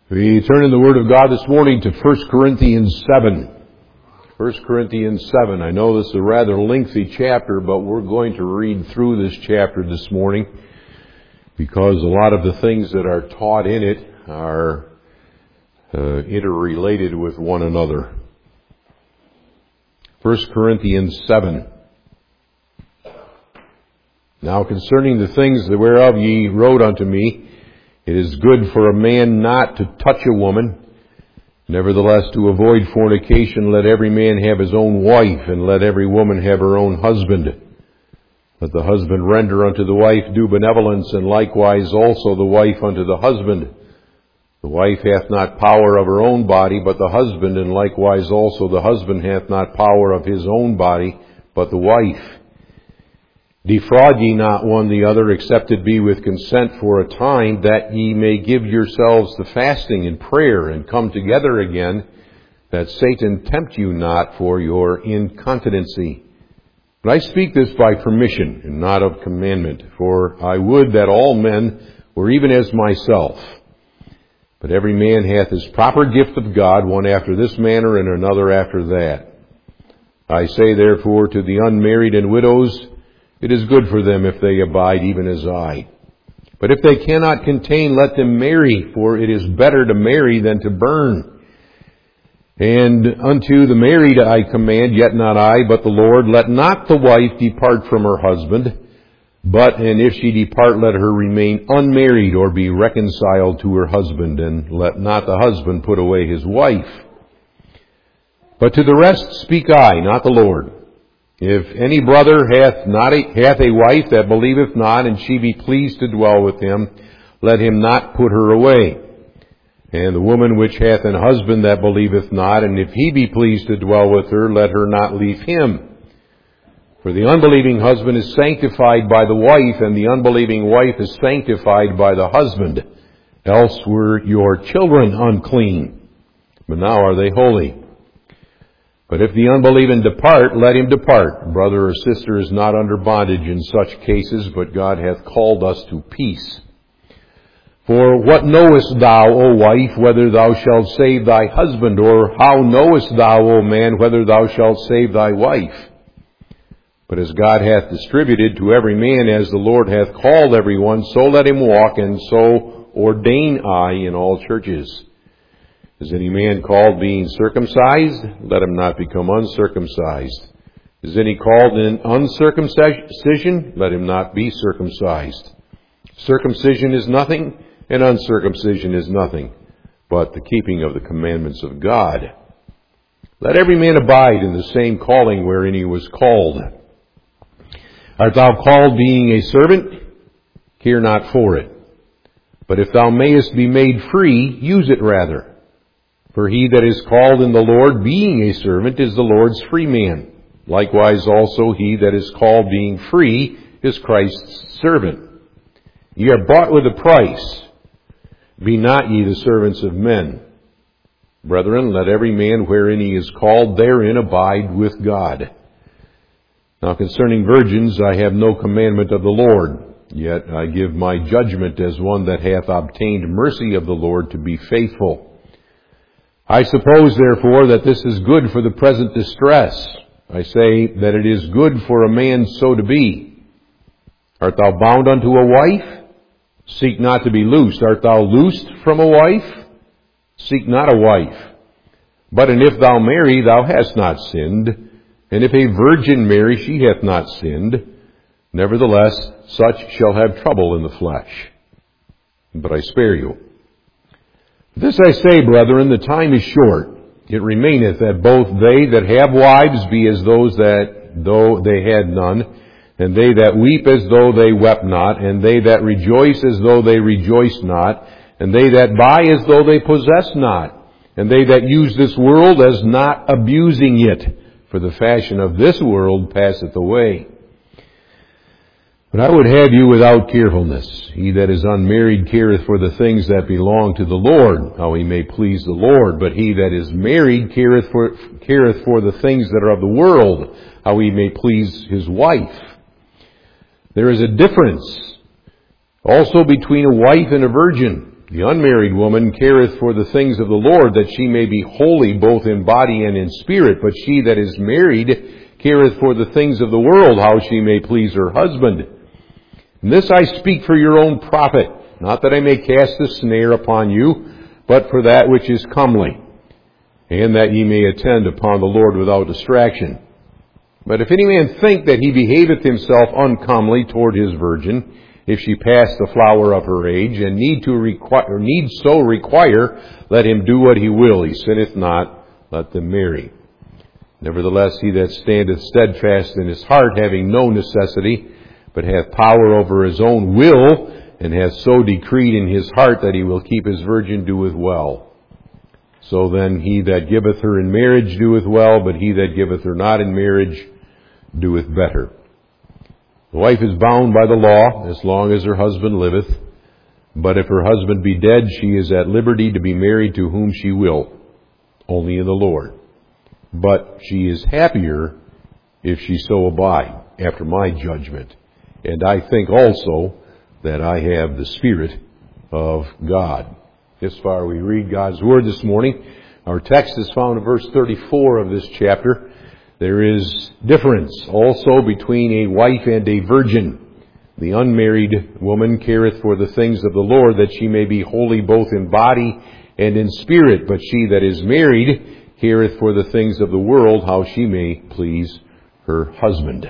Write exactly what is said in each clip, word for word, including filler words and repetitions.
We turn in the Word of God this morning to First Corinthians seven. First Corinthians seven. I know this is a rather lengthy chapter, but we're going to read through this chapter this morning because a lot of the things that are taught in it are uh, interrelated with one another. First Corinthians seven. Now concerning the things whereof ye wrote unto me, it is good for a man not to touch a woman. Nevertheless, to avoid fornication, let every man have his own wife, and let every woman have her own husband. Let the husband render unto the wife due benevolence, and likewise also the wife unto the husband. The wife hath not power of her own body, but the husband, and likewise also the husband hath not power of his own body, but the wife. Defraud ye not one the other, except it be with consent for a time, that ye may give yourselves to fasting and prayer, and come together again, that Satan tempt you not for your incontinency. But I speak this by permission, and not of commandment, for I would that all men were even as myself. But every man hath his proper gift of God, one after this manner, and another after that. I say therefore to the unmarried and widows, it is good for them if they abide even as I. But if they cannot contain, let them marry, for it is better to marry than to burn. And unto the married I command, yet not I, but the Lord, let not the wife depart from her husband, but, and if she depart, let her remain unmarried, or be reconciled to her husband, and let not the husband put away his wife. But to the rest speak I, not the Lord. If any brother hath not a, hath a wife that believeth not, and she be pleased to dwell with him, let him not put her away. And the woman which hath an husband that believeth not, and if he be pleased to dwell with her, let her not leave him. For the unbelieving husband is sanctified by the wife, and the unbelieving wife is sanctified by the husband. Else were your children unclean, but now are they holy. But if the unbelieving depart, let him depart. Brother or sister is not under bondage in such cases, but God hath called us to peace. For what knowest thou, O wife, whether thou shalt save thy husband? Or how knowest thou, O man, whether thou shalt save thy wife? But as God hath distributed to every man as the Lord hath called every one, so let him walk, and so ordain I in all churches. Is any man called being circumcised? Let him not become uncircumcised. Is any called in uncircumcision? Let him not be circumcised. Circumcision is nothing, and uncircumcision is nothing, but the keeping of the commandments of God. Let every man abide in the same calling wherein he was called. Art thou called being a servant? Care not for it. But if thou mayest be made free, use it rather. For he that is called in the Lord, being a servant, is the Lord's free man. Likewise also he that is called being free is Christ's servant. Ye are bought with a price. Be not ye the servants of men. Brethren, let every man wherein he is called therein abide with God. Now concerning virgins I have no commandment of the Lord, yet I give my judgment as one that hath obtained mercy of the Lord to be faithful. I suppose, therefore, that this is good for the present distress. I say that it is good for a man so to be. Art thou bound unto a wife? Seek not to be loosed. Art thou loosed from a wife? Seek not a wife. But and if thou marry, thou hast not sinned. And if a virgin marry, she hath not sinned. Nevertheless, such shall have trouble in the flesh. But I spare you. This I say, brethren, the time is short. It remaineth that both they that have wives be as those that though they had none, and they that weep as though they wept not, and they that rejoice as though they rejoiced not, and they that buy as though they possess not, and they that use this world as not abusing it, for the fashion of this world passeth away. But I would have you without carefulness. He that is unmarried careth for the things that belong to the Lord, how he may please the Lord. But he that is married careth for, careth for the things that are of the world, how he may please his wife. There is a difference also between a wife and a virgin. The unmarried woman careth for the things of the Lord, that she may be holy both in body and in spirit. But she that is married careth for the things of the world, how she may please her husband. And this I speak for your own profit, not that I may cast a snare upon you, but for that which is comely, and that ye may attend upon the Lord without distraction. But if any man think that he behaveth himself uncomely toward his virgin, if she pass the flower of her age, and need to require, or need so require, let him do what he will. He sinneth not, let them marry. Nevertheless, he that standeth steadfast in his heart, having no necessity, but hath power over his own will, and hath so decreed in his heart that he will keep his virgin, doeth well. So then he that giveth her in marriage doeth well, but he that giveth her not in marriage doeth better. The wife is bound by the law as long as her husband liveth. But if her husband be dead, she is at liberty to be married to whom she will, only in the Lord. But she is happier if she so abide, after my judgment. And I think also that I have the Spirit of God. This far we read God's Word this morning. Our text is found in verse thirty-four of this chapter. There is difference also between a wife and a virgin. The unmarried woman careth for the things of the Lord, that she may be holy both in body and in spirit. But she that is married careth for the things of the world, how she may please her husband.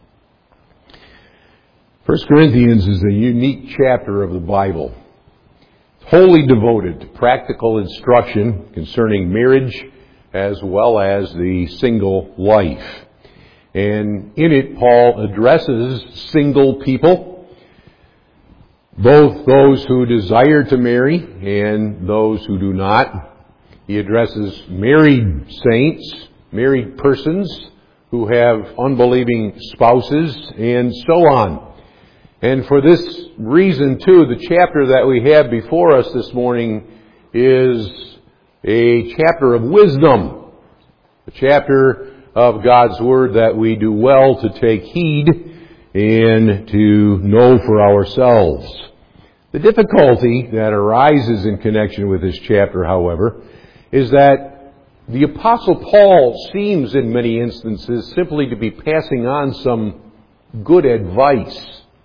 First Corinthians is a unique chapter of the Bible. It's wholly devoted to practical instruction concerning marriage as well as the single life. And in it, Paul addresses single people, both those who desire to marry and those who do not. He addresses married saints, married persons who have unbelieving spouses, and so on. And for this reason, too, the chapter that we have before us this morning is a chapter of wisdom, a chapter of God's Word that we do well to take heed and to know for ourselves. The difficulty that arises in connection with this chapter, however, is that the Apostle Paul seems in many instances simply to be passing on some good advice.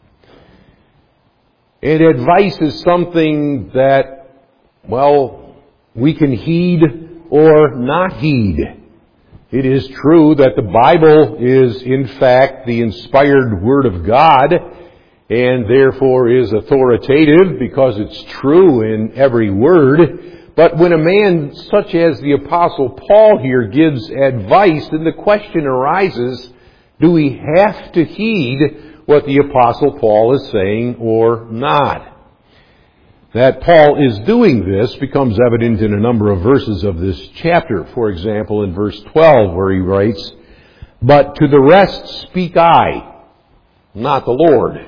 And advice is something that, well, we can heed or not heed. It is true that the Bible is, in fact, the inspired Word of God, and therefore is authoritative because it's true in every word. But when a man such as the Apostle Paul here gives advice, then the question arises, do we have to heed what the Apostle Paul is saying or not? That Paul is doing this becomes evident in a number of verses of this chapter. For example, in verse twelve, where he writes, "But to the rest speak I, not the Lord."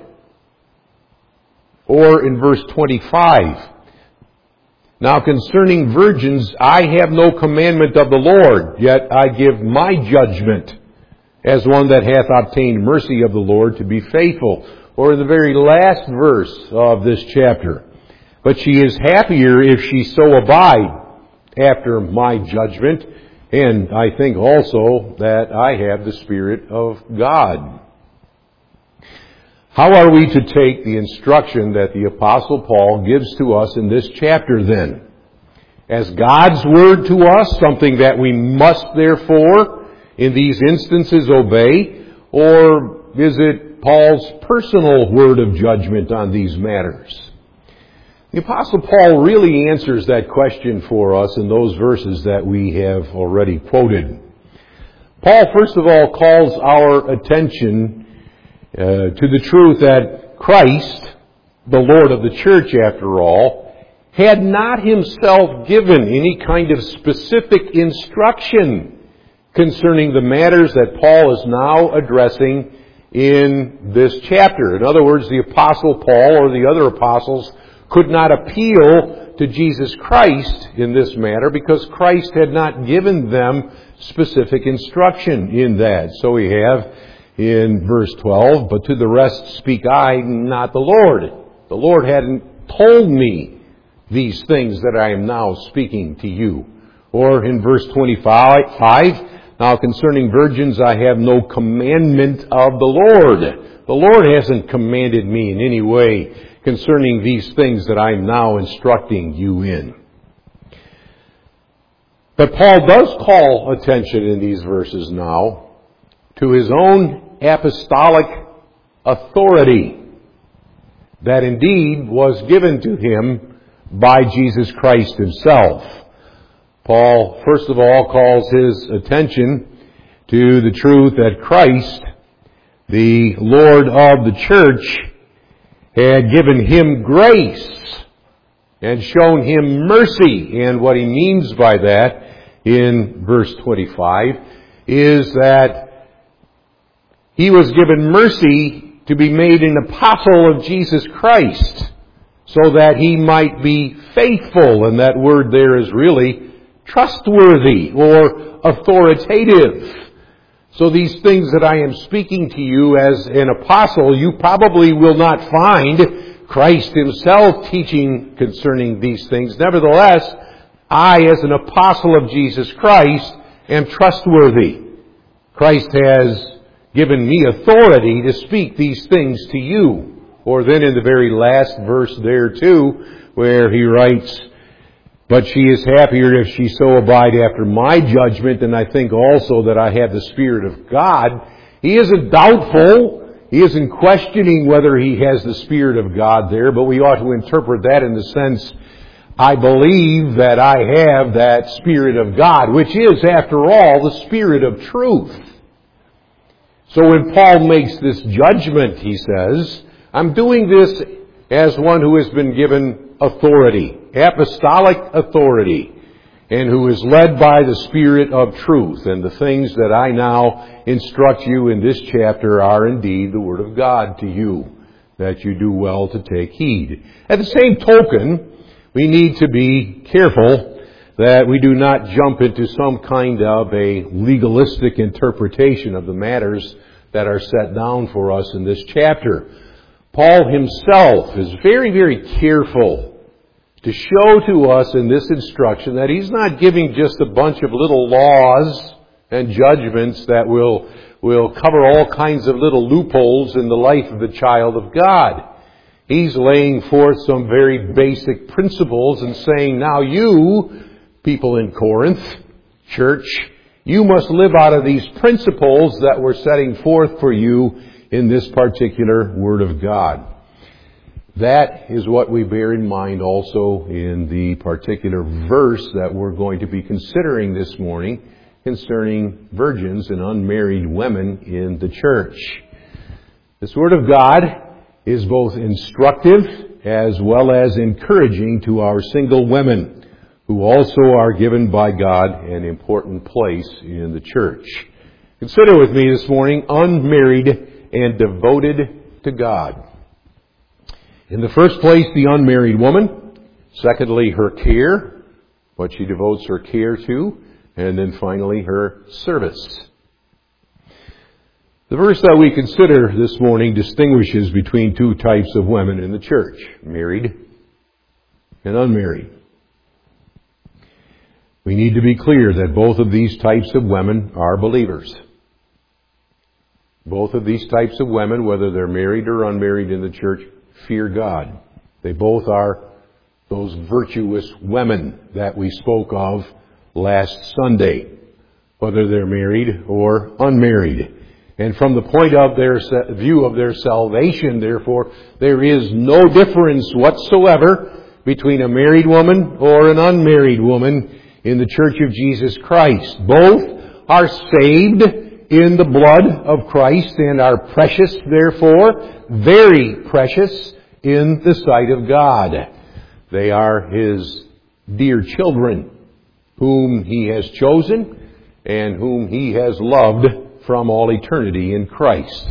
Or in verse twenty-five, "Now concerning virgins, I have no commandment of the Lord, yet I give my judgment as one that hath obtained mercy of the Lord to be faithful." Or in the very last verse of this chapter, "But she is happier if she so abide after my judgment, and I think also that I have the Spirit of God." How are we to take the instruction that the Apostle Paul gives to us in this chapter then? As God's Word to us, something that we must therefore in these instances obey, or is it Paul's personal word of judgment on these matters? The Apostle Paul really answers that question for us in those verses that we have already quoted. Paul, first of all, calls our attention uh, to the truth that Christ, the Lord of the church after all, had not himself given any kind of specific instruction concerning the matters that Paul is now addressing in this chapter. In other words, the Apostle Paul or the other apostles could not appeal to Jesus Christ in this matter because Christ had not given them specific instruction in that. So we have in verse twelve, "But to the rest speak I, not the Lord." The Lord hadn't told me these things that I am now speaking to you. Or in verse twenty-five, now concerning virgins I have no commandment of the Lord. The Lord hasn't commanded me in any way concerning these things that I'm now instructing you in. But Paul does call attention in these verses now to his own apostolic authority that indeed was given to him by Jesus Christ himself. Paul, first of all, calls his attention to the truth that Christ, the Lord of the church, had given him grace and shown him mercy. And what he means by that in verse twenty-five is that he was given mercy to be made an apostle of Jesus Christ so that he might be faithful. And that word there is really trustworthy or authoritative. So these things that I am speaking to you as an apostle, you probably will not find Christ himself teaching concerning these things. Nevertheless, I, as an apostle of Jesus Christ, am trustworthy. Christ has given me authority to speak these things to you. Or then in the very last verse there too, where he writes, but she is happier if she so abide after my judgment, and I think also that I have the Spirit of God. He isn't doubtful. He isn't questioning whether he has the Spirit of God there, but we ought to interpret that in the sense, I believe that I have that Spirit of God, which is, after all, the Spirit of truth. So when Paul makes this judgment, he says, I'm doing this as one who has been given authority, apostolic authority, and who is led by the Spirit of truth. And the things that I now instruct you in this chapter are indeed the Word of God to you, that you do well to take heed. At the same token, we need to be careful that we do not jump into some kind of a legalistic interpretation of the matters that are set down for us in this chapter. Paul himself is very, very careful to show to us in this instruction that he's not giving just a bunch of little laws and judgments that will, will cover all kinds of little loopholes in the life of the child of God. He's laying forth some very basic principles and saying, now you, people in Corinth, church, you must live out of these principles that we're setting forth for you in this particular Word of God. That is what we bear in mind also in the particular verse that we're going to be considering this morning concerning virgins and unmarried women in the church. This Word of God is both instructive as well as encouraging to our single women, who also are given by God an important place in the church. Consider with me this morning, unmarried and devoted to God. In the first place, the unmarried woman. Secondly, her care, what she devotes her care to. And then finally, her service. The verse that we consider this morning distinguishes between two types of women in the church, married and unmarried. We need to be clear that both of these types of women are believers. Both of these types of women, whether they're married or unmarried in the church, fear God. They both are those virtuous women that we spoke of last Sunday, whether they're married or unmarried. And from the point of their view of their salvation, therefore, there is no difference whatsoever between a married woman or an unmarried woman in the Church of Jesus Christ. Both are saved in the blood of Christ and are precious, therefore, very precious in the sight of God. They are His dear children, whom He has chosen and whom He has loved from all eternity in Christ.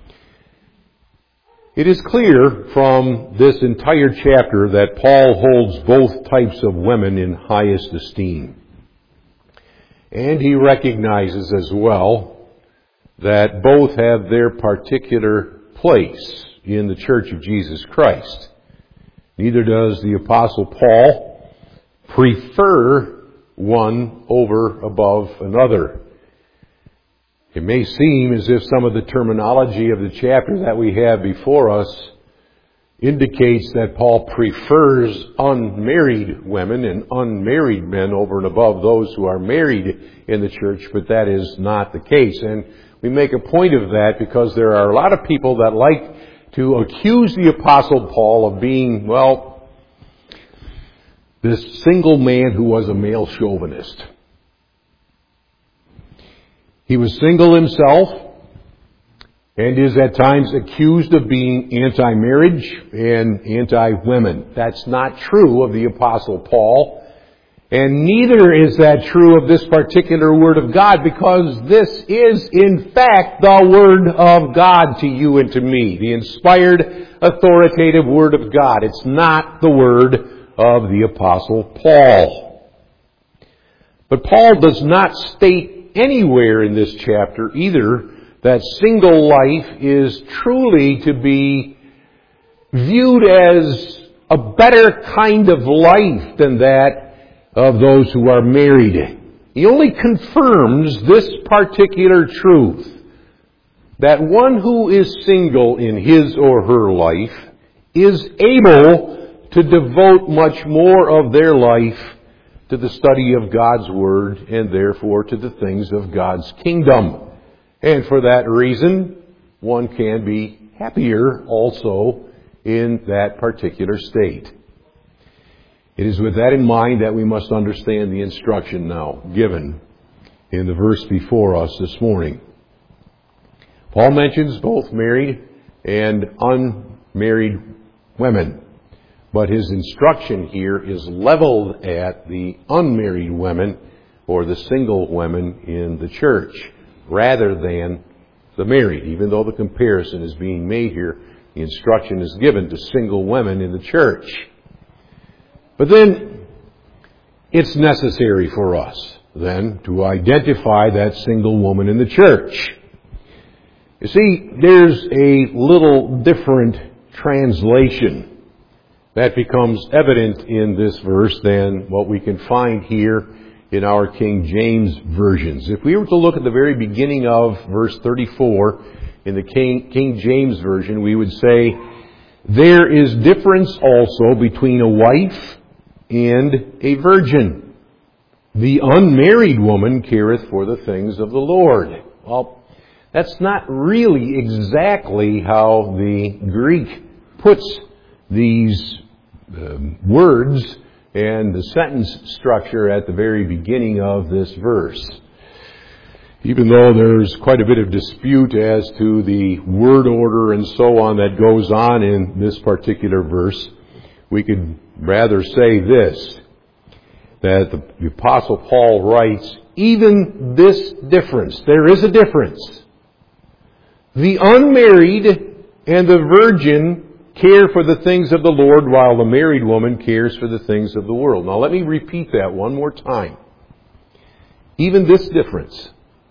It is clear from this entire chapter that Paul holds both types of women in highest esteem. And he recognizes as well that both have their particular place in the Church of Jesus Christ. Neither does the Apostle Paul prefer one over above another. It may seem as if some of the terminology of the chapter that we have before us indicates that Paul prefers unmarried women and unmarried men over and above those who are married in the church, but that is not the case. And we make a point of that because there are a lot of people that like to accuse the Apostle Paul of being, well, this single man who was a male chauvinist. He was single himself, and is at times accused of being anti-marriage and anti-women. That's not true of the Apostle Paul, and neither is that true of this particular Word of God, because this is in fact the Word of God to you and to me, the inspired, authoritative Word of God. It's not the Word of the Apostle Paul. But Paul does not state anywhere in this chapter either that single life is truly to be viewed as a better kind of life than that of those who are married. He only confirms this particular truth, that one who is single in his or her life is able to devote much more of their life to the study of God's Word and therefore to the things of God's kingdom. And for that reason, one can be happier also in that particular state. It is with that in mind that we must understand the instruction now given in the verse before us this morning. Paul mentions both married and unmarried women, but his instruction here is leveled at the unmarried women or the single women in the church, rather than the married. Even though the comparison is being made here, the instruction is given to single women in the church. But then, it's necessary for us, then, to identify that single woman in the church. You see, there's a little different translation that becomes evident in this verse than what we can find here in our King James versions. If we were to look at the very beginning of verse thirty-four in the King, King James version, we would say, there is difference also between a wife and a virgin. The unmarried woman careth for the things of the Lord. Well, that's not really exactly how the Greek puts these uh, words and the sentence structure at the very beginning of this verse. Even though there's quite a bit of dispute as to the word order and so on that goes on in this particular verse, we could rather say this, that the Apostle Paul writes, even this difference, there is a difference. The unmarried and the virgin care for the things of the Lord, while the married woman cares for the things of the world. Now let me repeat that one more time. Even this difference.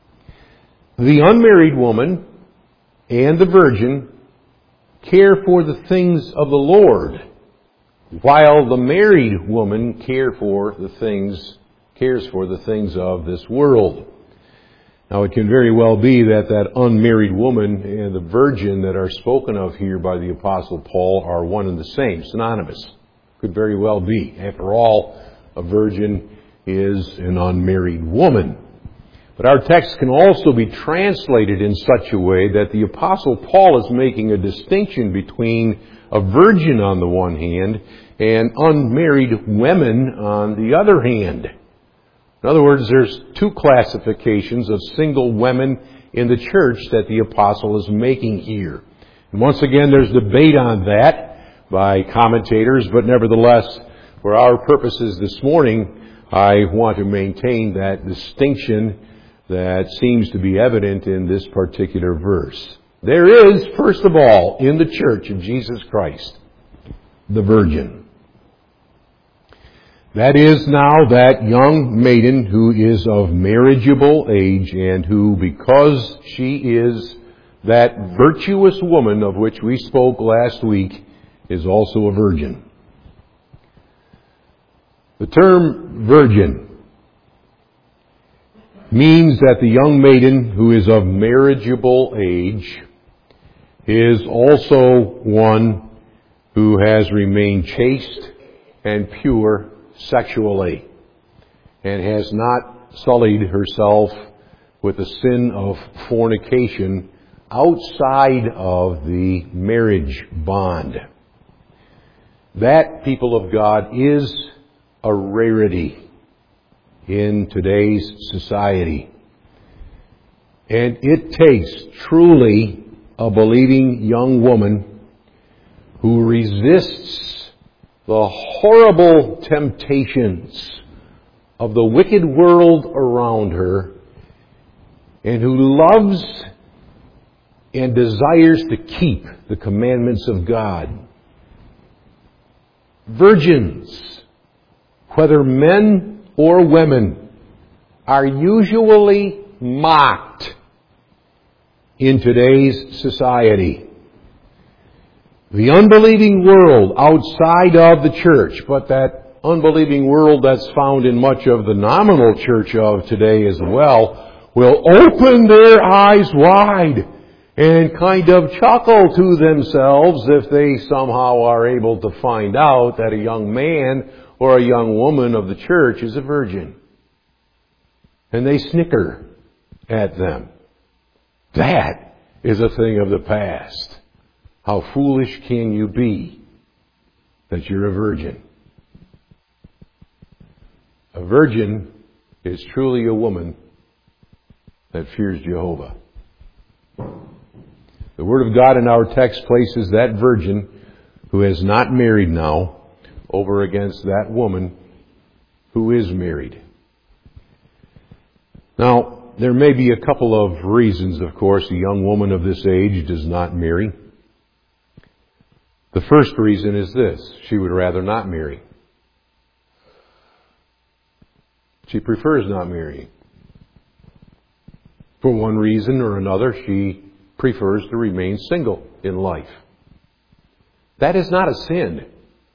The unmarried woman and the virgin care for the things of the Lord, while the married woman care for the things, cares for the things of this world. Now, it can very well be that that unmarried woman and the virgin that are spoken of here by the Apostle Paul are one and the same, synonymous. Could very well be. After all, a virgin is an unmarried woman. But our text can also be translated in such a way that the Apostle Paul is making a distinction between a virgin on the one hand and unmarried women on the other hand. In other words, there's two classifications of single women in the church that the apostle is making here. And once again, there's debate on that by commentators, but nevertheless, for our purposes this morning, I want to maintain that distinction that seems to be evident in this particular verse. There is, first of all, in the church of Jesus Christ, the virgin. That is now that young maiden who is of marriageable age and who, because she is that virtuous woman of which we spoke last week, is also a virgin. The term virgin means that the young maiden who is of marriageable age is also one who has remained chaste and pure sexually and has not sullied herself with the sin of fornication outside of the marriage bond. That, people of God, is a rarity in today's society. And it takes truly a believing young woman who resists the horrible temptations of the wicked world around her and who loves and desires to keep the commandments of God. Virgins, whether men or women, are usually mocked in today's society. The unbelieving world outside of the church, but that unbelieving world that's found in much of the nominal church of today as well, will open their eyes wide and kind of chuckle to themselves if they somehow are able to find out that a young man or a young woman of the church is a virgin. And they snicker at them. That is a thing of the past. How foolish can you be that you're a virgin? A virgin is truly a woman that fears Jehovah. The Word of God in our text places that virgin who has not married now over against that woman who is married. Now, there may be a couple of reasons, of course, a young woman of this age does not marry. The first reason is this: she would rather not marry. She prefers not marrying. For one reason or another, she prefers to remain single in life. That is not a sin.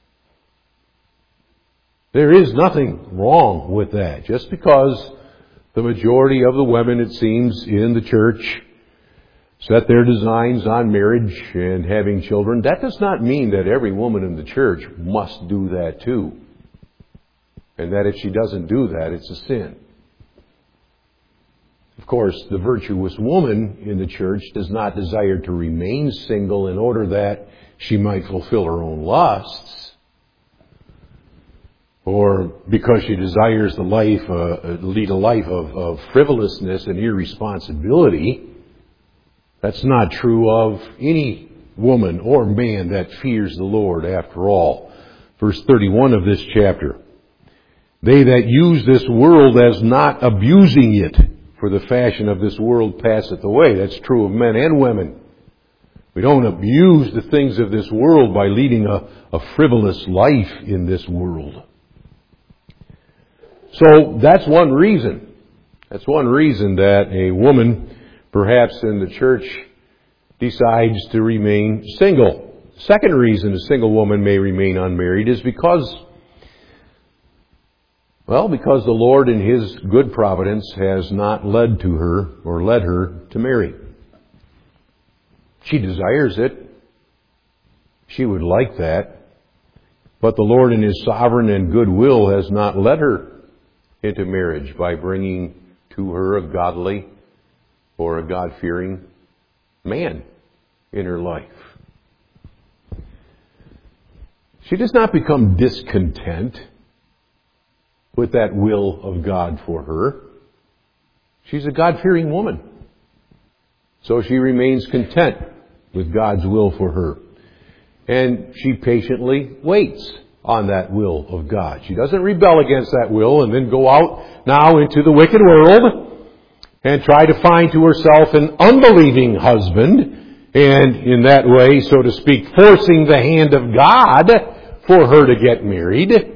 There is nothing wrong with that. Just because the majority of the women, it seems, in the church set their designs on marriage and having children, that does not mean that every woman in the church must do that too. And that if she doesn't do that, it's a sin. Of course, the virtuous woman in the church does not desire to remain single in order that she might fulfill her own lusts, or because she desires the life, uh, lead a life of, of frivolousness and irresponsibility. That's not true of any woman or man that fears the Lord, after all. Verse thirty-one of this chapter. They that use this world as not abusing it, for the fashion of this world passeth away. That's true of men and women. We don't abuse the things of this world by leading a, a frivolous life in this world. So that's one reason. That's one reason that a woman, perhaps in the church, decides to remain single. Second reason a single woman may remain unmarried is because Well, because the Lord in His good providence has not led to her or led her to marry. She desires it. She would like that. But the Lord in His sovereign and good will has not led her into marriage by bringing to her a godly or a God-fearing man in her life. She does not become discontent with that will of God for her. She's a God-fearing woman. So she remains content with God's will for her. And she patiently waits on that will of God. She doesn't rebel against that will and then go out now into the wicked world and try to find to herself an unbelieving husband, and in that way, so to speak, forcing the hand of God for her to get married.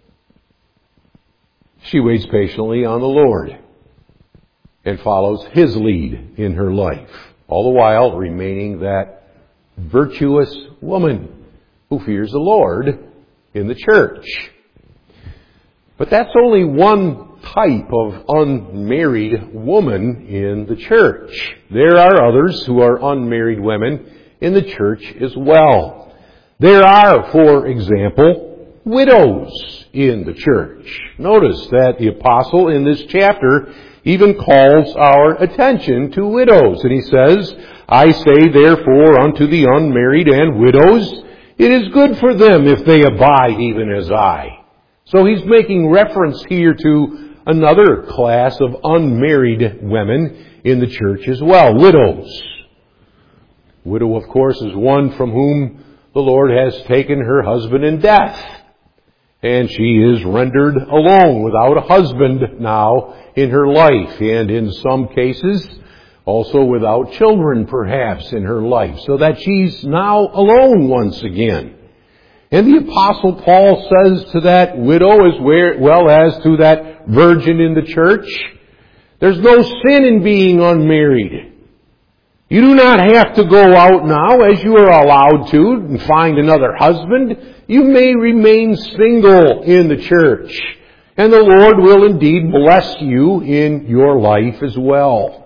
She waits patiently on the Lord and follows His lead in her life, all the while remaining that virtuous woman who fears the Lord in the church. But that's only one type of unmarried woman in the church. There are others who are unmarried women in the church as well. There are, for example, widows in the church. Notice that the apostle in this chapter even calls our attention to widows. And he says, I say therefore unto the unmarried and widows, it is good for them if they abide even as I. So he's making reference here to another class of unmarried women in the church as well, widows. Widow, of course, is one from whom the Lord has taken her husband in death. And she is rendered alone without a husband now in her life. And in some cases, also without children perhaps in her life. So that she's now alone once again. And the Apostle Paul says to that widow as well as to that virgin in the church, there's no sin in being unmarried. You do not have to go out now as you are allowed to and find another husband. You may remain single in the church. And the Lord will indeed bless you in your life as well.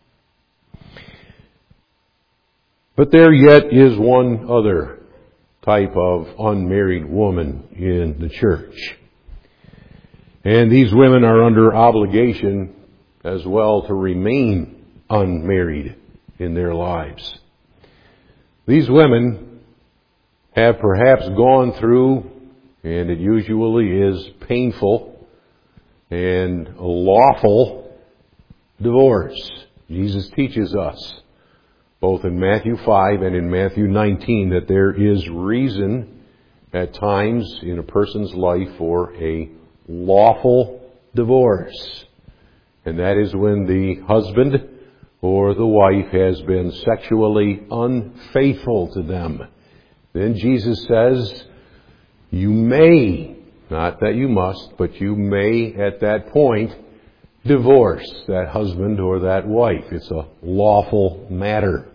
But there yet is one other type of unmarried woman in the church. And these women are under obligation as well to remain unmarried in their lives. These women have perhaps gone through, and it usually is painful and lawful, divorce. Jesus teaches us, both in Matthew five and in Matthew nineteen, that there is reason at times in a person's life for a lawful divorce. And that is when the husband or the wife has been sexually unfaithful to them. Then Jesus says, you may, not that you must, but you may at that point divorce that husband or that wife. It's a lawful matter.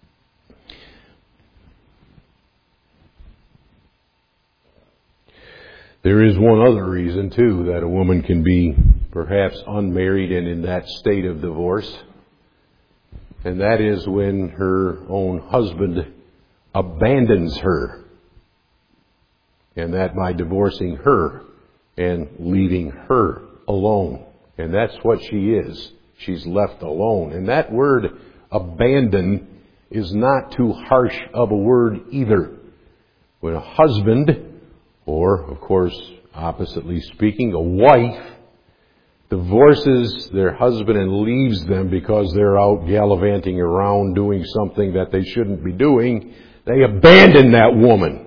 There is one other reason, too, that a woman can be perhaps unmarried and in that state of divorce. And that is when her own husband abandons her. And that by divorcing her and leaving her alone. And that's what she is. She's left alone. And that word abandon is not too harsh of a word either. When a husband, or of course oppositely speaking, a wife, divorces their husband and leaves them because they're out gallivanting around doing something that they shouldn't be doing, they abandon that woman.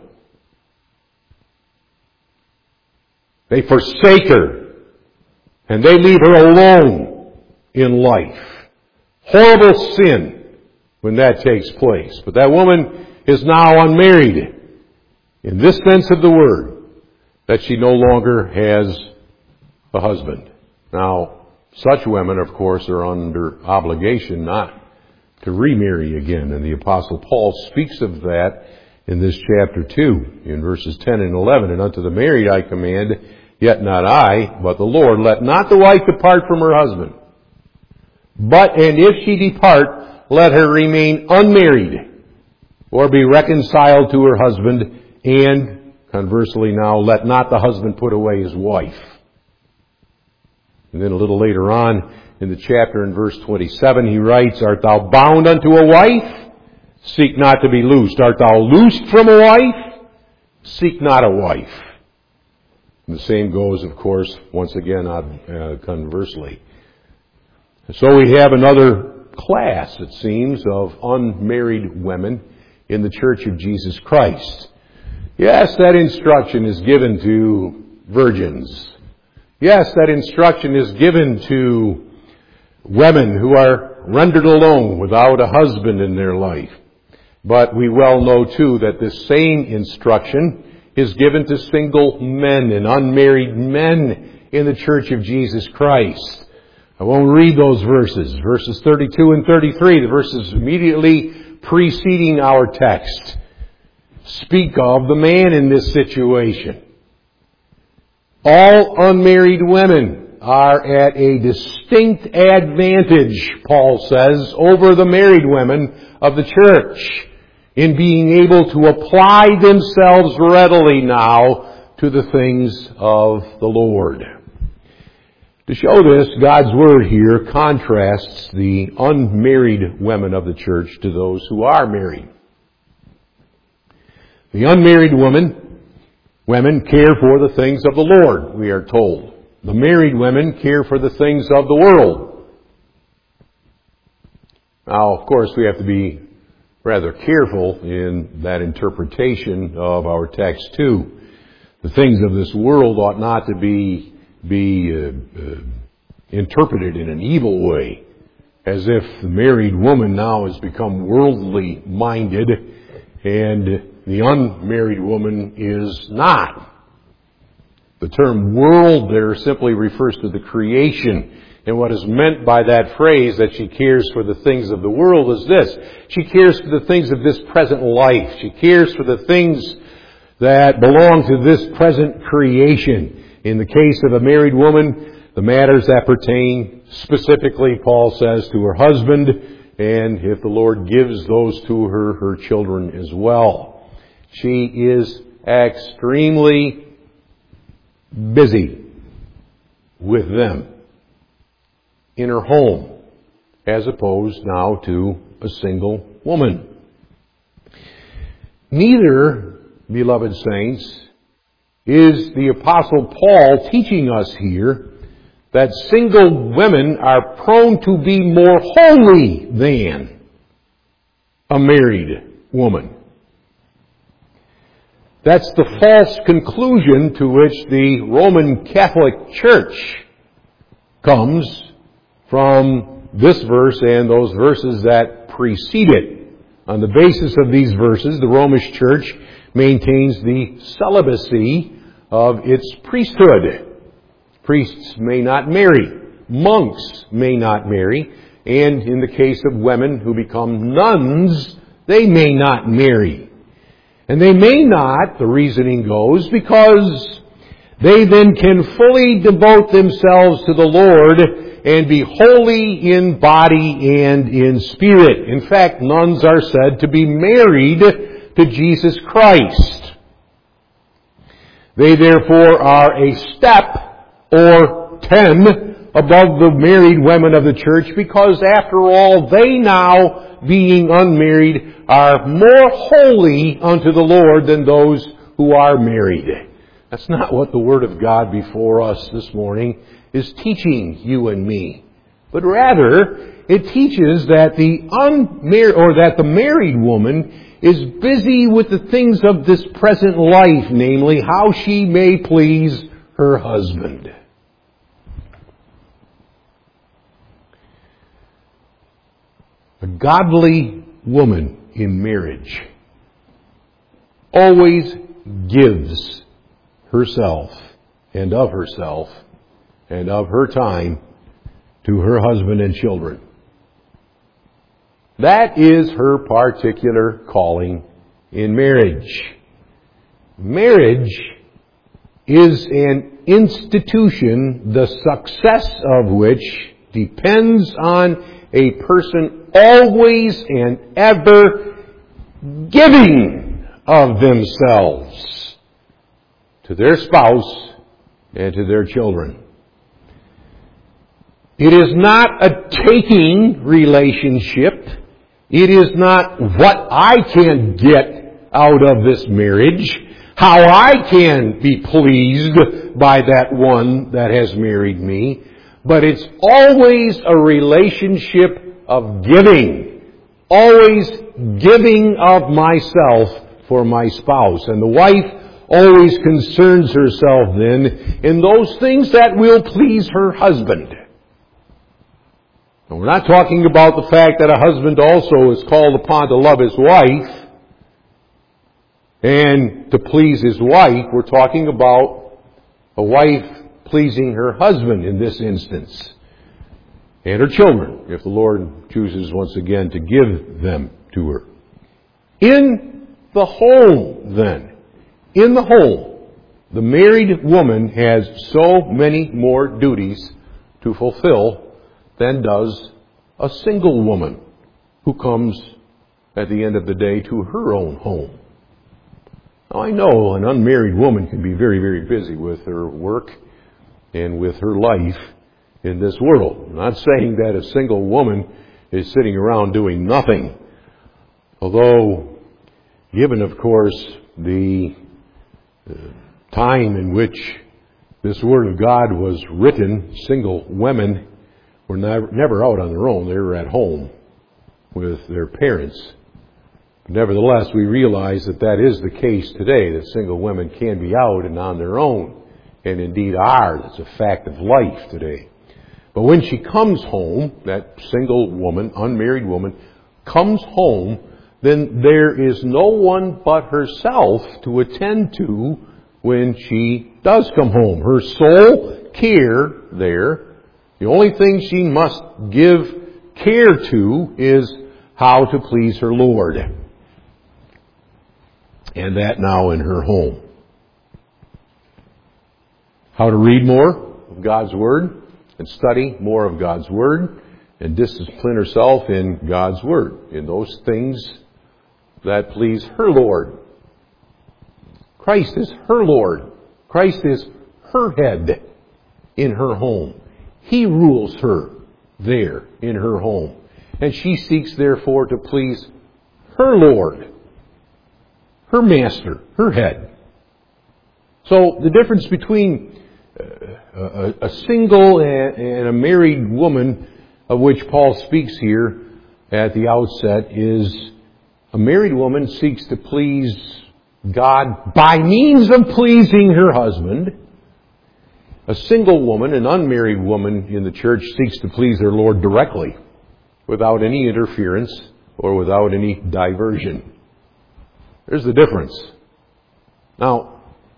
They forsake her. And they leave her alone in life. Horrible sin when that takes place. But that woman is now unmarried in this sense of the word, that she no longer has a husband. Now, such women, of course, are under obligation not to remarry again. And the Apostle Paul speaks of that in this chapter two, in verses ten and eleven. And unto the married I command, yet not I, but the Lord, let not the wife depart from her husband. But, and if she depart, let her remain unmarried, or be reconciled to her husband, and conversely now, let not the husband put away his wife. And then a little later on in the chapter in verse twenty-seven, he writes, art thou bound unto a wife? Seek not to be loosed. Art thou loosed from a wife? Seek not a wife. And the same goes, of course, once again, uh, conversely. So we have another class, it seems, of unmarried women in the Church of Jesus Christ. Yes, that instruction is given to virgins. Yes, that instruction is given to women who are rendered alone without a husband in their life. But we well know, too, that this same instruction is given to single men and unmarried men in the Church of Jesus Christ. I won't read those verses. Verses thirty-two and thirty-three, the verses immediately preceding our text, speak of the man in this situation. All unmarried women are at a distinct advantage, Paul says, over the married women of the church in being able to apply themselves readily now to the things of the Lord. To show this, God's Word here contrasts the unmarried women of the church to those who are married. The unmarried women, women care for the things of the Lord, we are told. The married women care for the things of the world. Now, of course, we have to be rather careful in that interpretation of our text too. The things of this world ought not to be be uh, uh, interpreted in an evil way, as if the married woman now has become worldly minded and the unmarried woman is not. The term world there simply refers to the creation. And what is meant by that phrase, that she cares for the things of the world, is this. She cares for the things of this present life. She cares for the things that belong to this present creation. In the case of a married woman, the matters that pertain specifically, Paul says, to her husband, and if the Lord gives those to her, her children as well. She is extremely busy with them in her home, as opposed now to a single woman. Neither, beloved saints, is the Apostle Paul teaching us here that single women are prone to be more holy than a married woman. That's the false conclusion to which the Roman Catholic Church comes from this verse and those verses that precede it. On the basis of these verses, the Romish Church maintains the celibacy of its priesthood. Priests may not marry. Monks may not marry. And in the case of women who become nuns, they may not marry. And they may not, the reasoning goes, because they then can fully devote themselves to the Lord and be holy in body and in spirit. In fact, nuns are said to be married to Jesus Christ. They therefore are a step or ten above the married women of the church, because after all, they now, being unmarried, are more holy unto the Lord than those who are married. That's not what the Word of God before us this morning is teaching you and me. But rather, it teaches that the unmarried, or that the married woman is busy with the things of this present life, namely how she may please her husband. A godly woman in marriage always gives herself and of herself and of her time to her husband and children. That is her particular calling in marriage. Marriage is an institution, the success of which depends on a person always and ever giving of themselves to their spouse and to their children. It is not a taking relationship. It is not what I can get out of this marriage, how I can be pleased by that one that has married me, but it's always a relationship of giving, always giving of myself for my spouse. And the wife always concerns herself then in those things that will please her husband. And we're not talking about the fact that a husband also is called upon to love his wife and to please his wife. We're talking about a wife pleasing her husband in this instance, and her children, if the Lord chooses once again to give them to her. In the home, then, in the home, the married woman has so many more duties to fulfill than does a single woman who comes at the end of the day to her own home. Now, I know an unmarried woman can be very, very busy with her work and with her life in this world. I'm not saying that a single woman is sitting around doing nothing. Although, given, of course, the uh, time in which this Word of God was written, single women were never, never out on their own. They were at home with their parents. Nevertheless, we realize that that is the case today, that single women can be out and on their own, and indeed are. That's a fact of life today. But when she comes home, that single woman, unmarried woman, comes home, then there is no one but herself to attend to when she does come home. Her sole care there, the only thing she must give care to is how to please her Lord. And that now in her home. How to read more of God's Word and study more of God's Word and discipline herself in God's Word, in those things that please her Lord. Christ is her Lord. Christ is her head in her home. He rules her there in her home. And she seeks therefore to please her Lord, her master, her head. So the difference between a, a single and a married woman, of which Paul speaks here at the outset, is a married woman seeks to please God by means of pleasing her husband. A single woman, an unmarried woman in the church, seeks to please her Lord directly, without any interference or without any diversion. There's the difference. Now,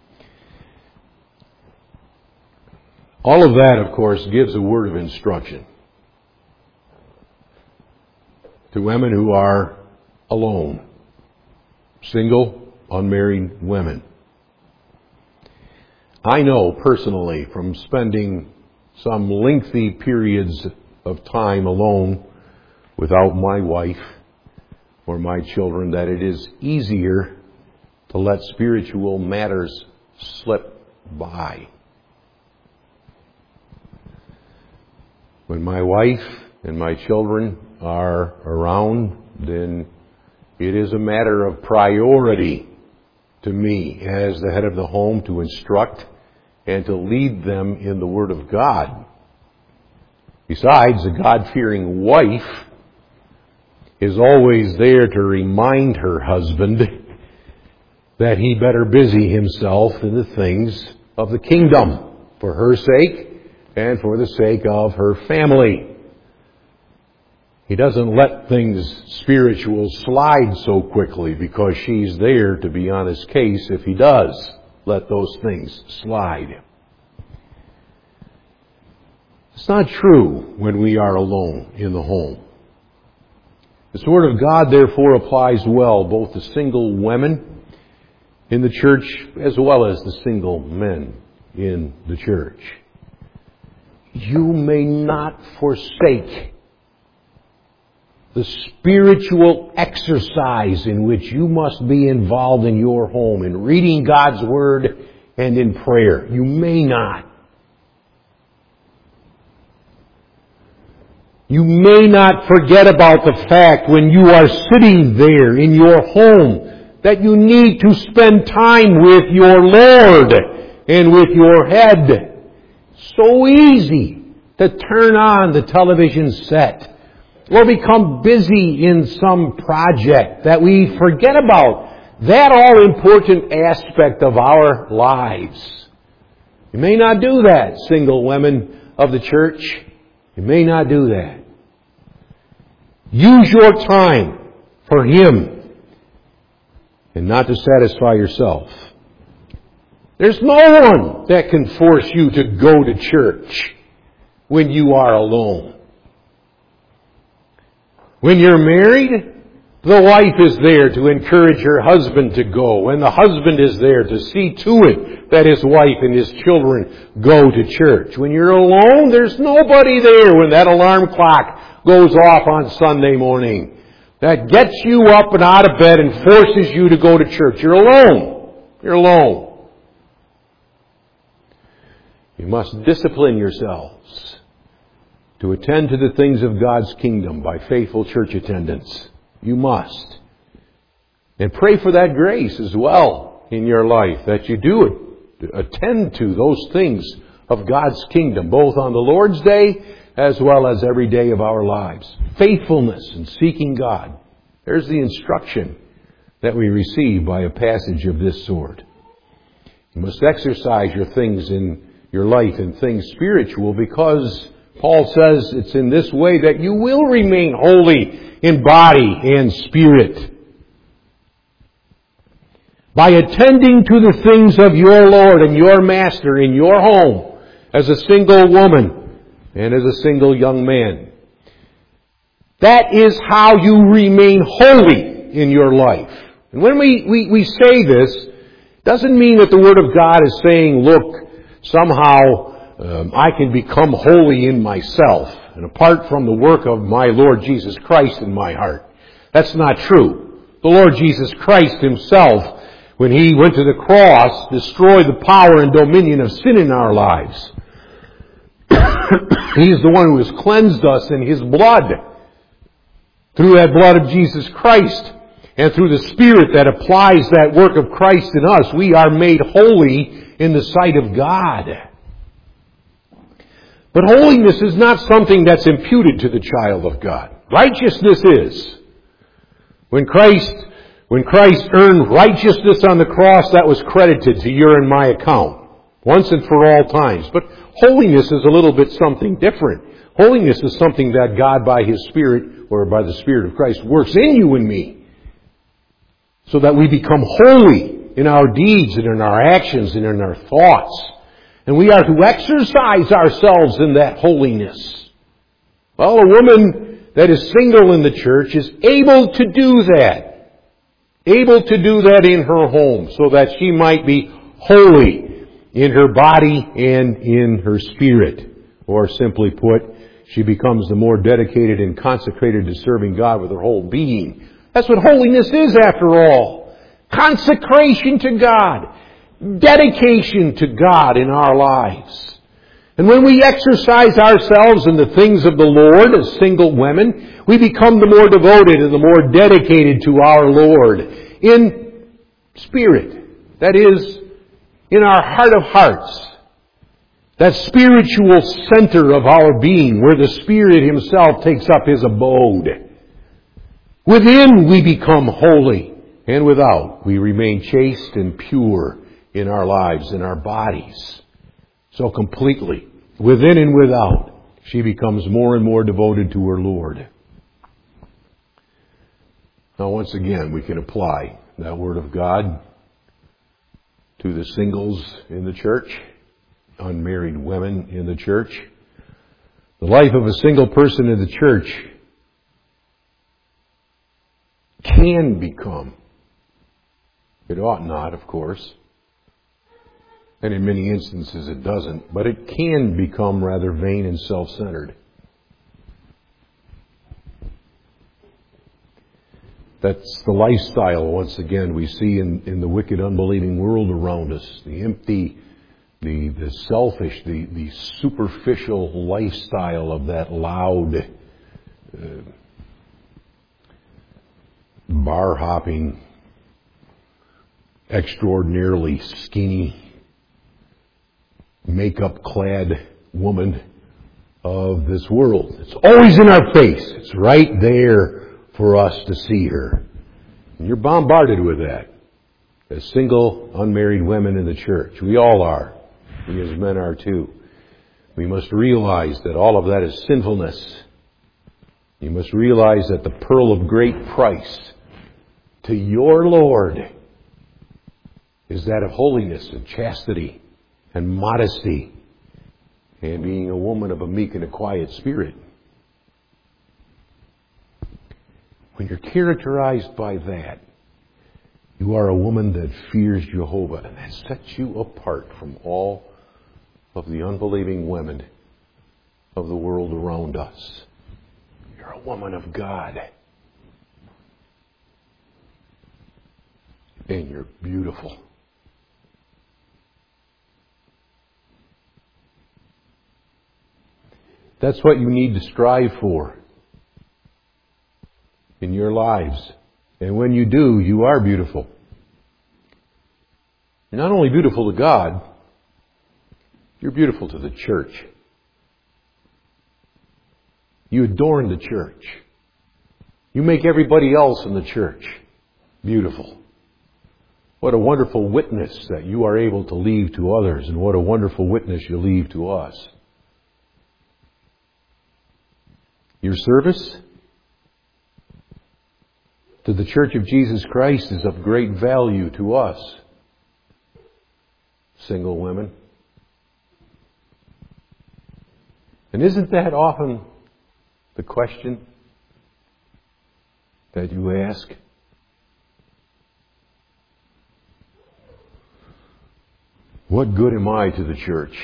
all of that, of course, gives a word of instruction to women who are alone, single, unmarried women. I know personally from spending some lengthy periods of time alone without my wife or my children that it is easier to let spiritual matters slip by. When my wife and my children are around, then it is a matter of priority to me as the head of the home to instruct and to lead them in the Word of God. Besides, a God-fearing wife is always there to remind her husband that he better busy himself in the things of the kingdom for her sake and for the sake of her family. He doesn't let things spiritual slide so quickly because she's there to be on his case if he does let those things slide. It's not true when we are alone in the home. This Word of God, therefore, applies well both to single women in the church as well as the single men in the church. You may not forsake the spiritual exercise in which you must be involved in your home, in reading God's Word and in prayer. You may not. You may not forget about the fact when you are sitting there in your home that you need to spend time with your Lord and with your head. So easy to turn on the television set or become busy in some project that we forget about that all-important aspect of our lives. You may not do that, single women of the church. You may not do that. Use your time for Him and not to satisfy yourself. There's no one that can force you to go to church when you are alone. When you're married, The wife is there to encourage her husband to go, and the husband is there to see to it that his wife and his children go to church. When you're alone, there's nobody there when that alarm clock goes off on Sunday morning that gets you up and out of bed and forces you to go to church. You're alone. You're alone. You must discipline yourselves to attend to the things of God's kingdom by faithful church attendance. You must. And pray for that grace as well in your life, that you do it. Attend to those things of God's kingdom, both on the Lord's Day as well as every day of our lives. Faithfulness in seeking God. There's the instruction that we receive by a passage of this sort. You must exercise your things in your life in things spiritual, because Paul says it's in this way that you will remain holy in body and spirit. By attending to the things of your Lord and your Master in your home as a single woman and as a single young man. That is how you remain holy in your life. And when we, we, we say this, it doesn't mean that the Word of God is saying, look, somehow um, I can become holy in myself and apart from the work of my Lord Jesus Christ in my heart. That's not true. The Lord Jesus Christ Himself, when He went to the cross, destroyed the power and dominion of sin in our lives. He is the one who has cleansed us in His blood. Through that blood of Jesus Christ and through the Spirit that applies that work of Christ in us, we are made holy in the sight of God. But holiness is not something that's imputed to the child of God. Righteousness is. When Christ, when Christ earned righteousness on the cross, that was credited to your and my account, once and for all times. But holiness is a little bit something different. Holiness is something that God by His Spirit, or by the Spirit of Christ, works in you and me, so that we become holy in our deeds and in our actions and in our thoughts. And we are to exercise ourselves in that holiness. Well, a woman that is single in the church is able to do that. Able to do that in her home, so that she might be holy in her body and in her spirit. Or simply put, she becomes the more dedicated and consecrated to serving God with her whole being. That's what holiness is, after all. Consecration to God. Dedication to God in our lives. And when we exercise ourselves in the things of the Lord as single women, we become the more devoted and the more dedicated to our Lord in spirit. That is, in our heart of hearts. That spiritual center of our being, where the Spirit Himself takes up His abode. Within we become holy, and without we remain chaste and pure in our lives, in our bodies. So completely, within and without, she becomes more and more devoted to her Lord. Now once again, we can apply that Word of God to the singles in the church, unmarried women in the church. The life of a single person in the church can become, it ought not, of course, and in many instances it doesn't, but it can become rather vain and self-centered. That's the lifestyle, once again, we see in, in the wicked, unbelieving world around us. The empty, the, the selfish, the, the superficial lifestyle of that loud, uh, bar-hopping, extraordinarily skinny, makeup-clad woman of this world. It's always in our face. It's right there for us to see her. And you're bombarded with that as single, unmarried women in the church. We all are. We as men are too. We must realize that all of that is sinfulness. You must realize that the pearl of great price to your Lord is that of holiness and chastity and modesty and being a woman of a meek and a quiet spirit. when you're characterized by that, you are a woman that fears Jehovah, and that sets you apart from all of the unbelieving women of the world around us. You're a woman of God. And you're beautiful. That's what you need to strive for in your lives. And when you do, you are beautiful. You're not only beautiful to God, you're beautiful to the church. You adorn the church. You make everybody else in the church beautiful. What a wonderful witness that you are able to leave to others, and what a wonderful witness you leave to us. Your service to the Church of Jesus Christ is of great value to us, single women. And isn't that often the question that you ask? What good am I to the church?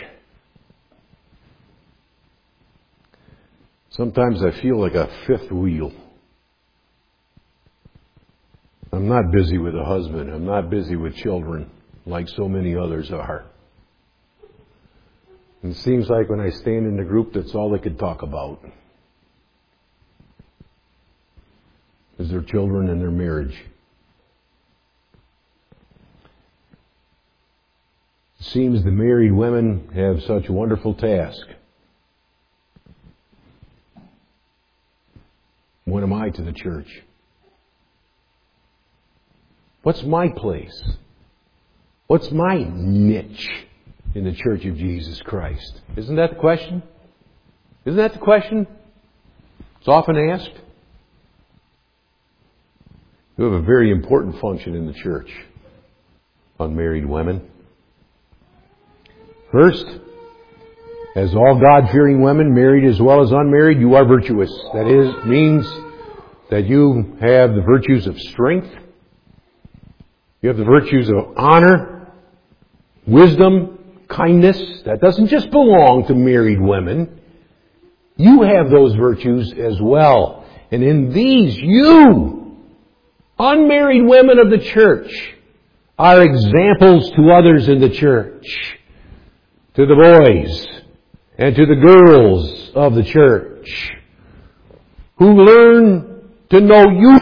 Sometimes I feel like a fifth wheel. I'm not busy with a husband. I'm not busy with children like so many others are. And it seems like when I stand in the group, that's all they could talk about is their children and their marriage. It seems the married women have such a wonderful task. What am I to the church? What's my place? What's my niche in the Church of Jesus Christ? Isn't that the question? Isn't that the question? It's often asked. You have a very important function in the church, unmarried women. First, as all God-fearing women, married as well as unmarried, you are virtuous. That is, means that you have the virtues of strength. You have the virtues of honor, wisdom, kindness. That doesn't just belong to married women. You have those virtues as well. And in these, you, unmarried women of the church, are examples to others in the church, to the boys and to the girls of the church, who learn to know you